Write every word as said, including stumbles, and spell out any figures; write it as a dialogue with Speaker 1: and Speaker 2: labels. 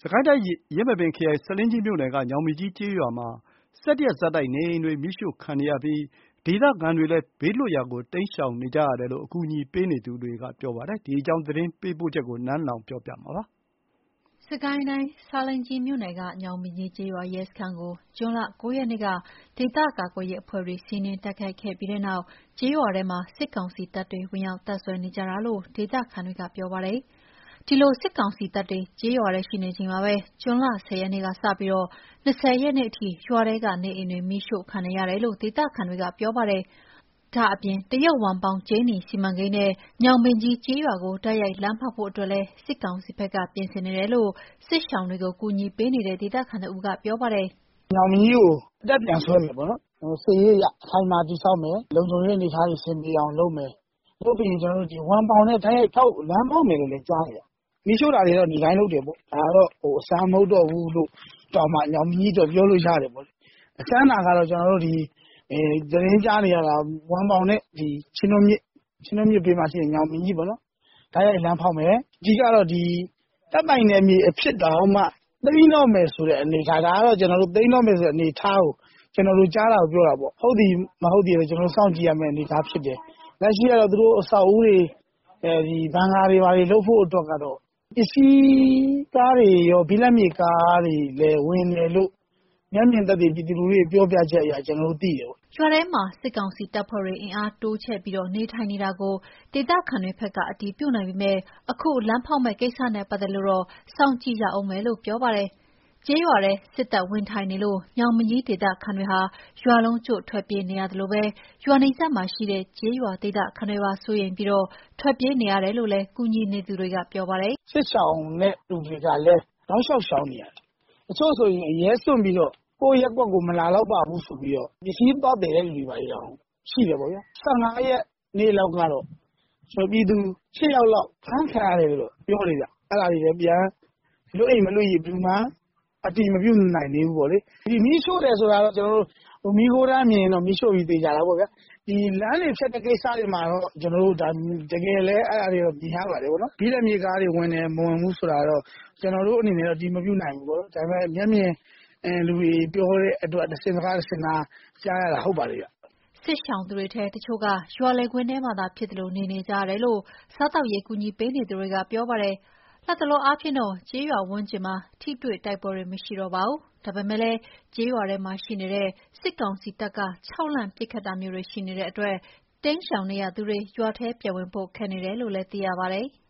Speaker 1: ကိုင်းတိုင်းယင်းမာပင်ခရိုင်ဆားလင်းကြီးမြို့နယ်ကညောင်ပင်ကြီးကျေးရွာမှာဆယ်တရက်ဆက်တိုက်နေအိမ်တွေမီးရှို့ခံနေရပြီးဒေသခံတွေလည်းဘေးလွတ်ရာကိုတိမ်းရှောင်နေကြရတယ်လို့အကူအညီပေးနေသူတွေကပြောပါတယ်။ဒီအကြောင်းသတင်းပေးပို့ချက်ကိုနန်းလောင်ဝ်ပြောပြမှာပါ
Speaker 2: ။စစ်ကိုင်းတိုင်းဆားလင်းကြီးမြို့နယ်ကညောင်ပင်ကြီးကျေးရွာရဲစခန်းကိုဇွန်လ၉ရက်နေ့ကဒေသကာကွယ်ရေးအဖွဲ့တွေစီးနင်းတိုက်ခိုက်ခဲ့ပြီးတဲ့နောက်ကျေးရွာထဲမှာစစ်ကောင်စီတပ်တွေဝင်ရောက်တပ်စွဲနေကြတာလို့ဒေသခံတွေကပြောပါတယ်။ဒီလိုစစ်ကောင်စီတပ်တွေကျေးရွာထဲရှိနေချိန်မှာပဲဇွန်လ၁၀ရက်နေ့ကစပြီး၂၀ရက်နေ့အထိရွာထဲကနေအိမ်တွေမီးရှို့ခံနေရတယ်လို့ဒေသခံတွေကပြောပါတယ်။ဒါ့အပြင်တရုတ်ဝမ်ပေါင်ကြေးနီစီမံကိန်းနဲ့ညောင်ပင်ကြီးကျေးရွာကိုတိုက်ရိုက်လမ်းဖောက်ဖို့အတွက်လည်းစစ်ကောင်စီဘက်ကပြင်ဆင်နေတယ်လို့စစ်ရှောင်တွေကိုကူညီပေးနေတဲ့ဒေသခံတဦးကပြောပါတယ်
Speaker 3: ။“ညောင်ပင်ကြီးကိုတပ်ပြန်ဆွဲမယ်ပေါ့နော်။စစ်ရေးအရအခိုင်အမာတည်ဆောက်မယ်။လုံခြုံရေးအနေအထားတွေအဆင်ပြေအောင်လုပ်မယ်။လုပ်ပြီးရင်ဝမ်ပေါင်နဲ့တိုက်ရိုက်လမ်းဖောက်မယ်လို့လည်းကြားတယ်။မီးရှို့တာတွေတော့နေ့တိုင်းလုပ်တယ်ပေါ့။ဒါကတော့အဆန်းမဟုတ်တော့ဘူးလို့တောင်မှညောင်ပင်ကြီးအတွက်ပြောလို့ရတယ်ပေါ့။အချမ်းသာကတော့သတင်းကြားနေရတာဝမ်ပေါင်နဲ့ချင်းတွင်းမြစ်ဘေးမှာရှိတဲ့ညောင်ပင်ကြီးပေါ့နော်။တိုက်ရိုက်လမ်းဖောက်မယ်။အဓိကတော့တပ်ပိုင်နယ်မြေအဖြစ်တောင်မှသိမ်းတော့မယ်ဆိုတဲ့အနေအထားဒါကတော့သိမ်းတော့မယ်ဆိုတဲ့အနေအထားကိုကျနော်တို့ကြားတာကိုပြောတာပေါ့။ဟုတ်သည်မဟုတ်သည်ကတော့ကျနော်တို့စောင့်ကြည့်ရမယ့်အနေအထားဖြစ်တယ်။လက်ရှိကတော့သူတို့အဆောက်အဦးတွေဘန်ကာတွေဘာတွေလုပ်ဖို့အတွက်ကတော့ပစ္စည်းကားတွေရောဘိလပ်မြေကားတွေလည်းဝင်တယ်လို့မျက်မြင်သက်သေပြည်သူလူထုရဲ့ပြောပြချက်အရကျနော်တို့သိတယ်ပေါ့
Speaker 2: ။”ရွာထဲမှာစစ်ကောင်စီတပ်ဖွဲ့တွေအင်အားတိုးချဲ့ပြီးနေထိုင်နေတာကိုဒေသခံတွေဘက်ကအတည်ပြုနိုင်ပေမယ့်အခုလမ်းဖောက်မယ့်ကိစ္စနဲ့ပတ်သက်လို့တော့စောင့်ကြည့်ရဦးမယ်လို့ပြောပါတယ်။ကျေးရွာထဲစစ်တပ်ဝင်ထိုင်နေလို့ညောင်ပင်ကြီးဒေသခံတွေဟာရွာလုံးကျွတ်ထွက်ပြေးနေရသလိုရွာနီးစပ်မှာရှိတဲ့ကျေးရွာဒေသခံတွေပါစိုးရိမ်ပြီးထွက်ပြေးနေရတယ်လို့လည်းကူညီနေသူတွေကပြောပါတယ်
Speaker 3: ။“စစ်ရှောင်တဲ့လူတွေကလည်းတောက်လျှောက်ရှောင်နေရတယ်။တချို့ဆိုရင်အရဲစွန့်ပြီးတော့ကိုယ့်ရပ်ကွက်ကိုမလာလောက်ပါဘူးဆိုပြီးတော့ပစ္စည်းသွားသယ်တဲ့လူတွေတောင်ရှိတယ်ပေါ့ဗျာ။၁၅ရက်နေ့လောက်ကတော့ပြည်သူ၈ယောက်လောက်ဖမ်းခံရတယ်လို့ပြောတယ်ဗျ။အဲဒါတွေလည်းပြန်လွတ်အိမ်မလွတ်အိမ်ဘယ်သူမှအတည်မပြုနိုင်သေးဘူးပေါ့လေ။ဒီမီးရှို့တယ်ဆိုတာတော့ကျနော်တို့မီးခိုးတန်းမြင်ရင်တော့မီးရှို့ပြီသေချာတာပေါ့ဗျာ။ဒီလမ်းတွေဖြတ်တဲ့ကိစ္စတွေမှာတော့ကျနော်တို့တကယ်လည်းအဲဒါတွေတော့မြင်ရပါတယ်ပေါ့နော်။ဘိလပ်မြေကားတွေဝင်တယ်မဝင်ဘူးဆိုတာတော့ကျနော်တို့အနေနဲ့တော့အတည်မပြုနိုင်ဘူးပေါ့နော်။ဒါပေမယ့်မျက်မြင်လူတွေပြောတဲ့အတွက်တဆင့်စကားတဆင့်နားကြားရတာဟုတ်ပါတယ်ဗျ။
Speaker 2: ”စစ်ရှောင်သူတွေထဲတချို့ကရွာလယ်ကွင်းထဲမှာသာဖြစ်သလိုနေနေကြရတယ်လို့စားသောက်ရေးကူညီပေးနေသူတွေကပြောပါတယ်။လတ်တလောအားဖြင့်တော့ကျေးရွာဝန်းကျင်မှာထိတွေ့တိုက်ပွဲတွေမရှိတော့ပါဘူး။ဒါပေမယ့်လည်းကျေးရွာထဲမှာရှိနေတဲ့စစ်ကောင်စီတပ်ကခြောက်လှန့်ပစ်ခတ်တာမျိုးတွေရှိနေတဲ့အတွက်တိမ်းရှောင်နေရသူတွေရွာထဲပြန်ဝင်ဖို့ခက်နေတယ်လို့လည်းသိရပါတယ်။